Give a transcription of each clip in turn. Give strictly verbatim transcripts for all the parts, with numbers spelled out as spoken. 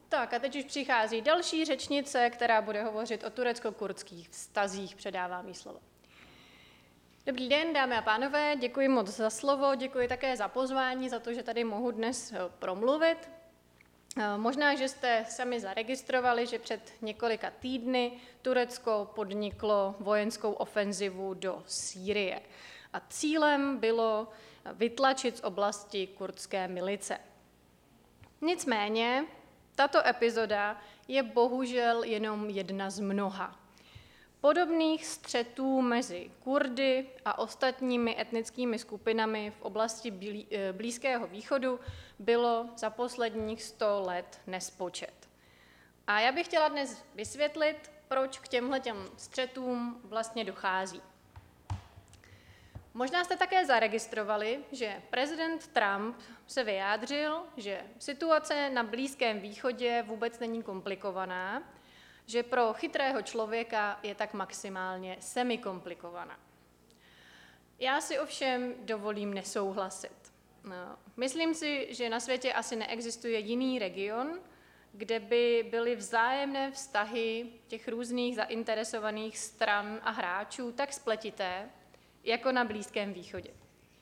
Tak a teď už přichází další řečnice, která bude hovořit o turecko-kurdských vztazích. Předávám jí slovo. Dobrý den, dámy a pánové, děkuji moc za slovo, děkuji také za pozvání, za to, že tady mohu dnes promluvit. Možná, že jste sami zaregistrovali, že před několika týdny Turecko podniklo vojenskou ofenzivu do Sýrie. A cílem bylo vytlačit z oblasti kurdské milice. Nicméně, tato epizoda je bohužel jenom jedna z mnoha. Podobných střetů mezi Kurdy a ostatními etnickými skupinami v oblasti Blízkého východu bylo za posledních sto let nespočet. A já bych chtěla dnes vysvětlit, proč k těmhletěm střetům vlastně dochází. Možná jste také zaregistrovali, že prezident Trump se vyjádřil, že situace na Blízkém východě vůbec není komplikovaná, že pro chytrého člověka je tak maximálně semikomplikovaná. Já si ovšem dovolím nesouhlasit. Myslím si, že na světě asi neexistuje jiný region, kde by byly vzájemné vztahy těch různých zainteresovaných stran a hráčů tak spletité, jako na Blízkém východě.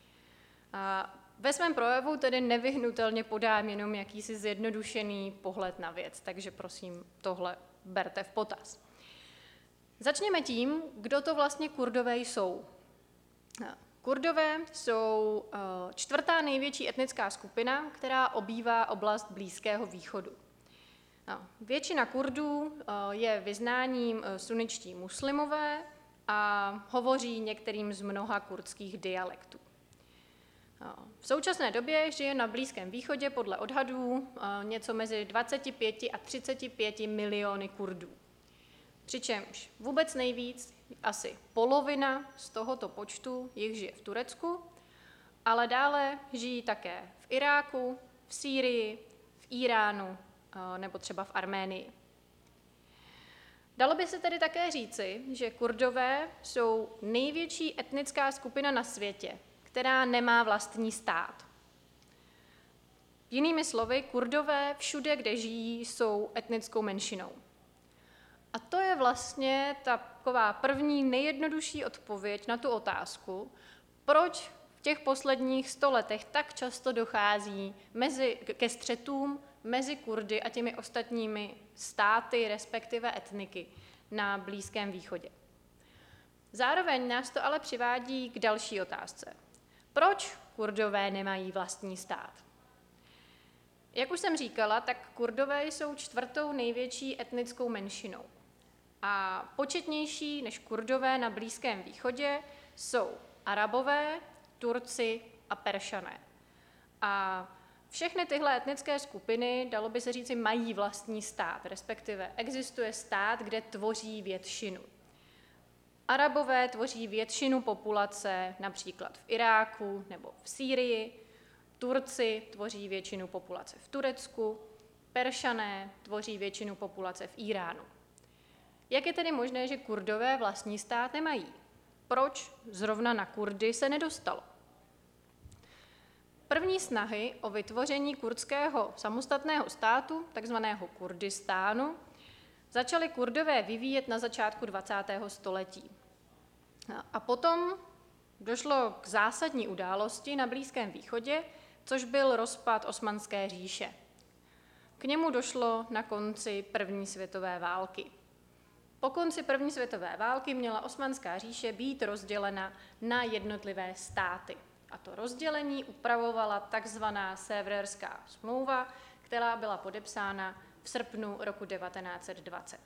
A ve svém projevu tedy nevyhnutelně podám jenom jakýsi zjednodušený pohled na věc, takže prosím tohle berte v potaz. Začněme tím, kdo to vlastně Kurdové jsou. Kurdové jsou čtvrtá největší etnická skupina, která obývá oblast Blízkého východu. Většina Kurdů je vyznáním sunničtí muslimové a hovoří některým z mnoha kurdských dialektů. V současné době žije na Blízkém východě podle odhadů něco mezi dvacet pět a třicet pět miliony Kurdů. Přičemž vůbec nejvíc, asi polovina z tohoto počtu jich žije v Turecku, ale dále žijí také v Iráku, v Sýrii, v Íránu nebo třeba v Arménii. Dalo by se tedy také říci, že Kurdové jsou největší etnická skupina na světě, která nemá vlastní stát. Jinými slovy, Kurdové všude, kde žijí, jsou etnickou menšinou. A to je vlastně taková první nejjednodušší odpověď na tu otázku, proč v těch posledních sto letech tak často dochází mezi, ke střetům mezi Kurdy a těmi ostatními státy, respektive etniky na Blízkém východě. Zároveň nás to ale přivádí k další otázce. Proč Kurdové nemají vlastní stát? Jak už jsem říkala, tak Kurdové jsou čtvrtou největší etnickou menšinou. A početnější než Kurdové na Blízkém východě jsou Arabové, Turci a Peršané. A všechny tyhle etnické skupiny, dalo by se říci, mají vlastní stát, respektive existuje stát, kde tvoří většinu. Arabové tvoří většinu populace například v Iráku nebo v Sýrii, Turci tvoří většinu populace v Turecku, Peršané tvoří většinu populace v Íránu. Jak je tedy možné, že Kurdové vlastní stát nemají? Proč zrovna na Kurdy se nedostalo? První snahy o vytvoření kurdského samostatného státu, takzvaného Kurdistánu, začaly Kurdové vyvíjet na začátku dvacátého století. A potom došlo k zásadní události na Blízkém východě, což byl rozpad Osmanské říše. K němu došlo na konci první světové války. Po konci první světové války měla Osmanská říše být rozdělena na jednotlivé státy. A to rozdělení upravovala takzvaná Sévrérská smlouva, která byla podepsána v srpnu roku devatenáct set dvacet.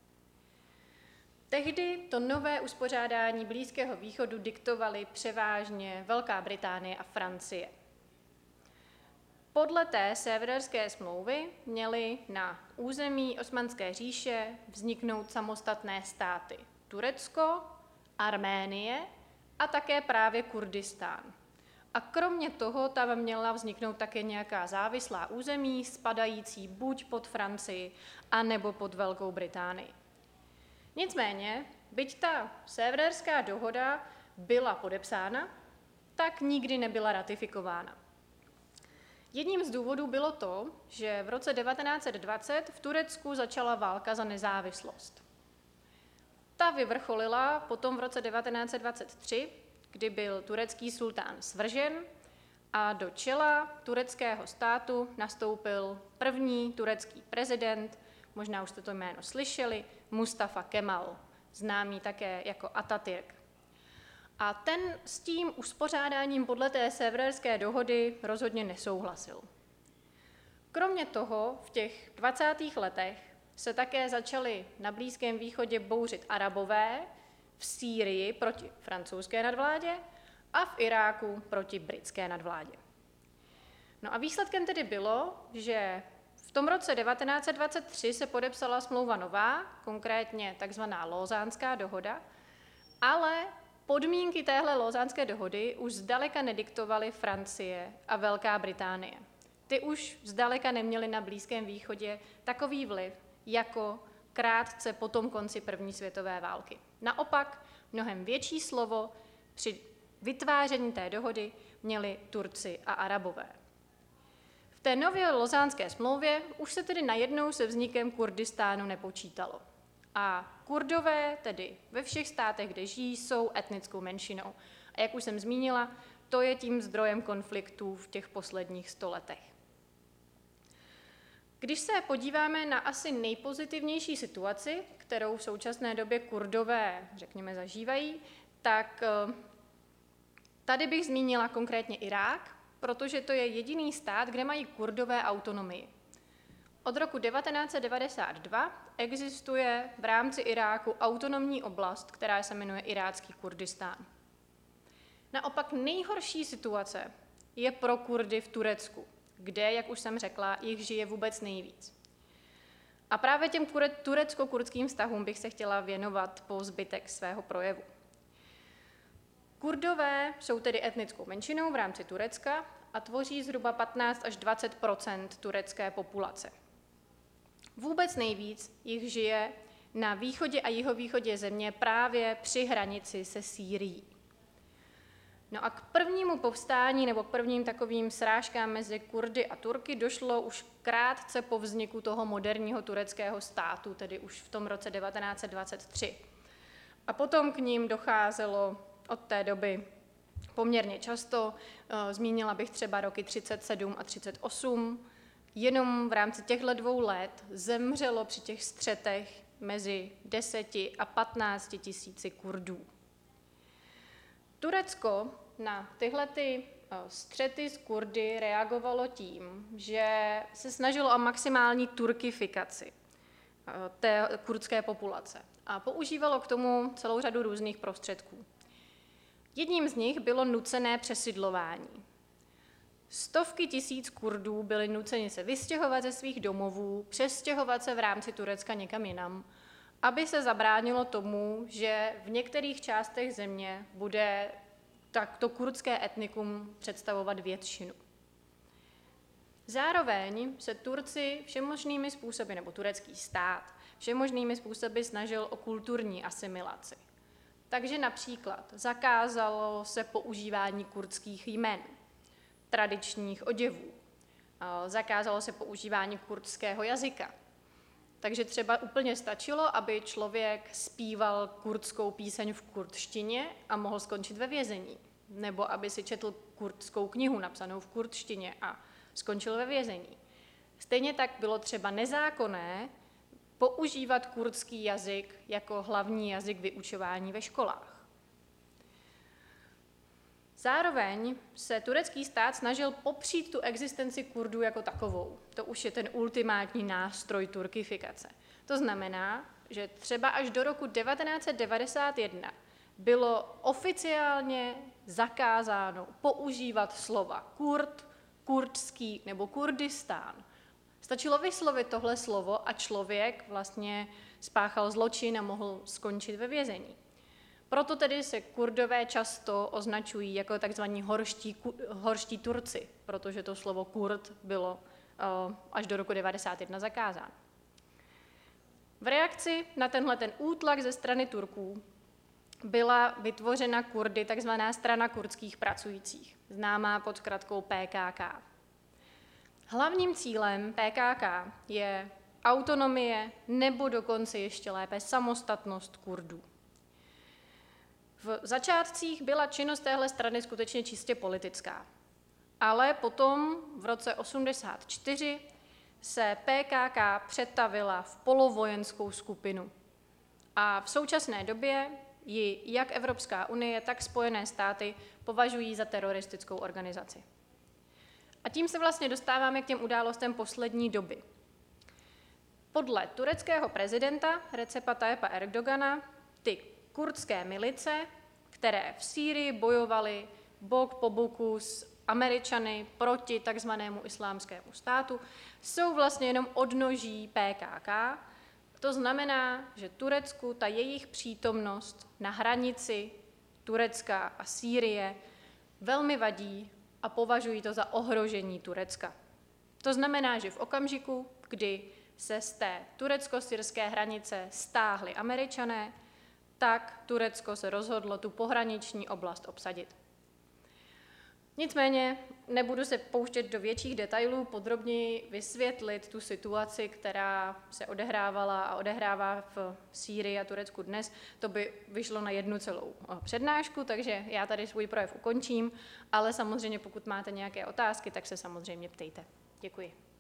Tehdy to nové uspořádání Blízkého východu diktovaly převážně Velká Británie a Francie. Podle té Sévérské smlouvy měly na území Osmanské říše vzniknout samostatné státy Turecko, Arménie a také právě Kurdistán. A kromě toho tam měla vzniknout také nějaká závislá území spadající buď pod Francii, anebo pod Velkou Británii. Nicméně, byť ta Sévérská dohoda byla podepsána, tak nikdy nebyla ratifikována. Jedním z důvodů bylo to, že v roce devatenáct set dvacet v Turecku začala válka za nezávislost. Ta vyvrcholila potom v roce devatenáct set dvacet tři, kdy byl turecký sultán svržen a do čela tureckého státu nastoupil první turecký prezident, možná už jste to jméno slyšeli, Mustafa Kemal, známý také jako Atatürk. A ten s tím uspořádáním podle té Sevérské dohody rozhodně nesouhlasil. Kromě toho v těch dvacátých letech se také začaly na Blízkém východě bouřit Arabové, v Sýrii proti francouzské nadvládě a v Iráku proti britské nadvládě. No a výsledkem tedy bylo, že v tom roce devatenáct set dvacet tři se podepsala smlouva nová, konkrétně takzvaná Lausannská dohoda, ale podmínky téhle Lausanské dohody už zdaleka nediktovaly Francie a Velká Británie. Ty už zdaleka neměly na Blízkém východě takový vliv, jako krátce po tom konci první světové války. Naopak, mnohem větší slovo při vytváření té dohody měli Turci a Arabové. V té nově Lausannské smlouvě už se tedy najednou se vznikem Kurdistánu nepočítalo. A Kurdové, tedy ve všech státech, kde žijí, jsou etnickou menšinou. A jak už jsem zmínila, to je tím zdrojem konfliktů v těch posledních sto letech. Když se podíváme na asi nejpozitivnější situaci, kterou v současné době Kurdové, řekněme, zažívají, tak tady bych zmínila konkrétně Irák, protože to je jediný stát, kde mají Kurdové autonomii. Od roku devatenáct set devadesát dva existuje v rámci Iráku autonomní oblast, která se jmenuje Irácký Kurdistán. Naopak nejhorší situace je pro Kurdy v Turecku, kde, jak už jsem řekla, jich žije vůbec nejvíc. A právě těm turecko-kurdským vztahům bych se chtěla věnovat po zbytek svého projevu. Kurdové jsou tedy etnickou menšinou v rámci Turecka a tvoří zhruba patnáct až dvacet procent turecké populace. Vůbec nejvíc jich žije na východě a jihovýchodě země právě při hranici se Sýrií. No a k prvnímu povstání nebo k prvním takovým srážkám mezi Kurdy a Turky došlo už krátce po vzniku toho moderního tureckého státu, tedy už v tom roce devatenáct set dvacet tři. A potom k ním docházelo od té doby poměrně často, zmínila bych třeba roky třicet sedm a třicet osm. Jenom v rámci těchto dvou let zemřelo při těch střetech mezi deseti a patnácti tisíci Kurdů. Turecko na tyhle ty střety s Kurdy reagovalo tím, že se snažilo o maximální turkifikaci té kurdské populace a používalo k tomu celou řadu různých prostředků. Jedním z nich bylo nucené přesidlování. Stovky tisíc Kurdů byly nuceni se vystěhovat ze svých domovů, přestěhovat se v rámci Turecka někam jinam, aby se zabránilo tomu, že v některých částech země bude takto kurdské etnikum představovat většinu. Zároveň se Turci všemožnými způsoby, nebo turecký stát, všemožnými způsoby snažil o kulturní asimilaci. Takže například zakázalo se používání kurdských jmen, tradičních oděvů, zakázalo se používání kurdského jazyka. Takže třeba úplně stačilo, aby člověk zpíval kurdskou píseň v kurdštině a mohl skončit ve vězení. Nebo aby si četl kurdskou knihu napsanou v kurdštině a skončil ve vězení. Stejně tak bylo třeba nezákonné používat kurdský jazyk jako hlavní jazyk vyučování ve školách. Zároveň se turecký stát snažil popřít tu existenci Kurdů jako takovou. To už je ten ultimátní nástroj turkifikace. To znamená, že třeba až do roku devatenáct set devadesát jedna bylo oficiálně zakázáno používat slova Kurd, kurdský nebo Kurdistán. Stačilo vyslovit tohle slovo a člověk vlastně spáchal zločin a mohl skončit ve vězení. Proto tedy se Kurdové často označují jako takzvaní horští, horští Turci, protože to slovo Kurd bylo uh, až do roku devadesát jedna zakázáno. V reakci na tenhle ten útlak ze strany Turků byla vytvořena Kurdy takzvaná strana kurdských pracujících, známá pod zkratkou P K K. Hlavním cílem P K K je autonomie nebo dokonce ještě lépe samostatnost Kurdů. V začátcích byla činnost téhle strany skutečně čistě politická, ale potom v roce osmdesát čtyři se P K K přetavila v polovojenskou skupinu a v současné době ji jak Evropská unie, tak Spojené státy považují za teroristickou organizaci. A tím se vlastně dostáváme k těm událostem poslední doby. Podle tureckého prezidenta Recepa Tayyipa Erdogana ty kurdské milice, které v Sýrii bojovaly bok po boku s Američany proti takzvanému islámskému státu, jsou vlastně jenom odnoží P K K. To znamená, že Turecku ta jejich přítomnost na hranici Turecka a Sýrie velmi vadí a považují to za ohrožení Turecka. To znamená, že v okamžiku, kdy se z té turecko-syrské hranice stáhli Američané, tak Turecko se rozhodlo tu pohraniční oblast obsadit. Nicméně nebudu se pouštět do větších detailů, podrobněji vysvětlit tu situaci, která se odehrávala a odehrává v Sýrii a Turecku dnes. To by vyšlo na jednu celou přednášku, takže já tady svůj projev ukončím, ale samozřejmě pokud máte nějaké otázky, tak se samozřejmě ptejte. Děkuji.